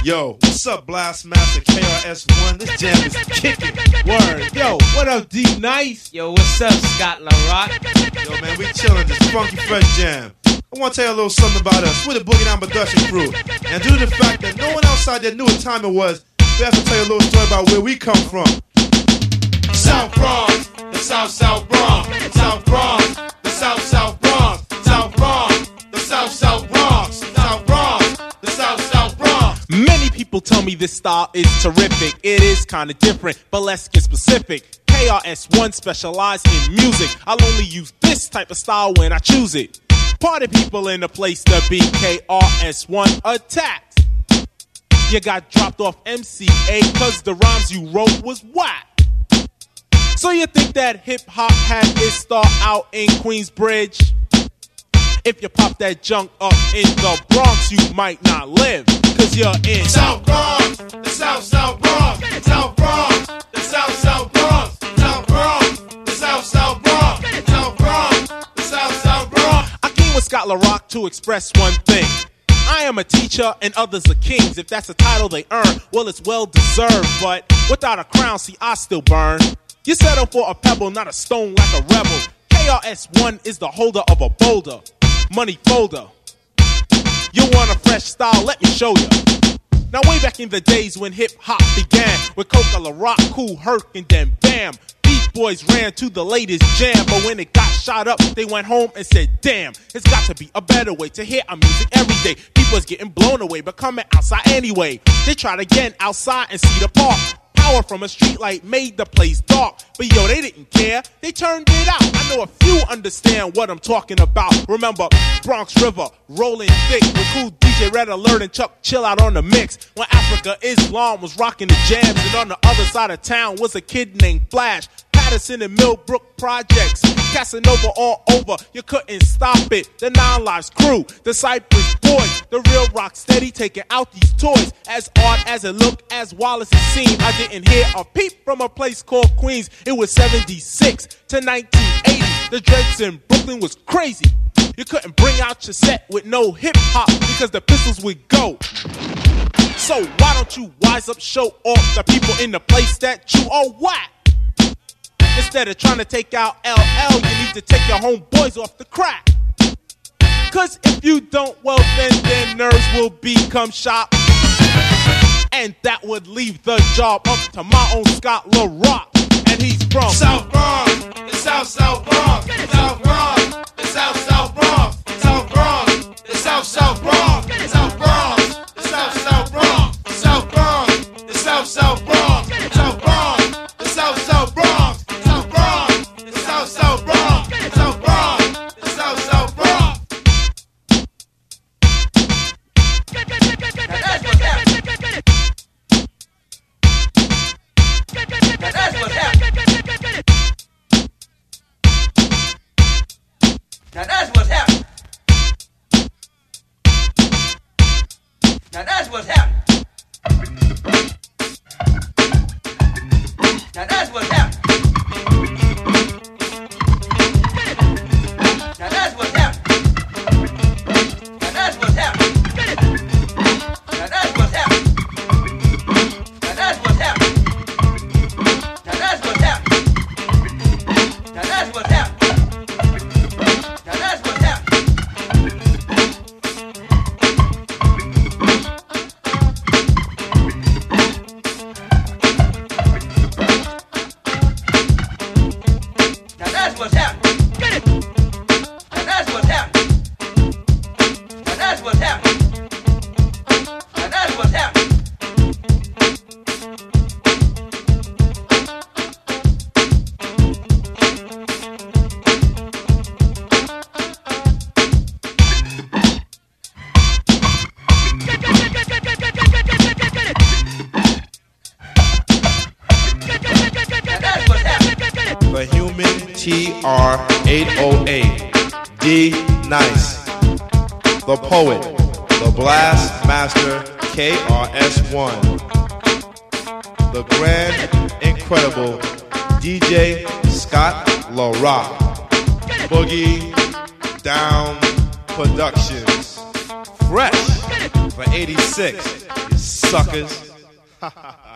Yo, what's up, Blast Master KRS-One? This jam is kicking. Word. Yo, what up, D-Nice? Yo, what's up, Scott LaRock? Yo, man, we chillin' this funky fresh jam. I want to tell you a little something about us. We're the Boogie Down Production crew. And due to the fact that no one outside there knew what time it was, we have to tell you a little story about where we come from. South Bronx, the South Bronx, South Bronx, the South Bronx, South Bronx, the South Bronx, South Bronx, the South Bronx. Many people tell me this style is terrific. It is kinda different, but let's get specific. KRS-One specialized in music. I'll only use this type of style when I choose it. Party people in the place to be. KRS-One attacks. You got dropped off MCA cause the rhymes you wrote was whack. So you think that hip-hop had its start out in Queensbridge? If you pop that junk up in the Bronx, you might not live, cause you're in South Bronx, the South Bronx, South Bronx, the South Bronx, South Bronx, the South Bronx, South Bronx, the South Bronx. I came with Scott LaRock to express one thing. I am a teacher and others are kings. If that's a title they earn, well, it's well deserved. But without a crown, see, I still burn. You settle for a pebble, not a stone like a rebel. KRS-One is the holder of a boulder. Money folder. You want a fresh style? Let me show you. Now way back in the days when hip-hop began, with Coca, LaRock, Kool Herc, and then bam, Beat Boys ran to the latest jam. But when it got shot up, they went home and said, damn, it's got to be a better way to hear our music every day. People's getting blown away, but coming outside anyway. They tried again outside and see the park. Power from a street light made the place dark. But yo, they didn't care, they turned it out. I know a few understand what I'm talking about. Remember Bronx River, rolling thick with cool DJ Red Alert and Chuck Chill Out on the mix. When Africa Islam was rocking the jams, and on the other side of town was a kid named Flash. Patterson and Millbrook projects, Casanova all over, you couldn't stop it. The Nine Lives crew, the Cypress Boys, the real rock steady taking out these toys. As odd as it looked, as wild as it seemed, I didn't hear a peep from a place called Queens. It was 76 to 1980, the dreads in Brooklyn was crazy. You couldn't bring out your set with no hip-hop because the pistols would go. So why don't you wise up, show off the people in the place that you are whack? Instead of trying to take out LL, you need to take your homeboys off the crack. Cause if you don't, well then their nerves will become shot. And that would leave the job up to my own Scott LaRock. And he's from South Bronx, the South Bronx, South Bronx, the South Bronx, South Bronx, the South Bronx, South Bronx, the South Bronx, South Bronx, the South Bronx, South Bronx, the South Bronx. South Bronx, South Bronx, the South Bronx. Now that's what's happening. Now that's what's happening. Now that's what's happening. Now that's what's happening. Now that's what's happening. Now that's what's happening. Now that's what's happening. Now that's what's happening. Now that's what's happening. Now that's what's happening. Now that's what's happening. Now that's what's happening. Now that's what's happening. The Human TR-808, D-Nice, the poet, the Blast Master KRS-One, the grand, incredible DJ Scott LaRock, Boogie Down Productions, fresh for 86. suckers.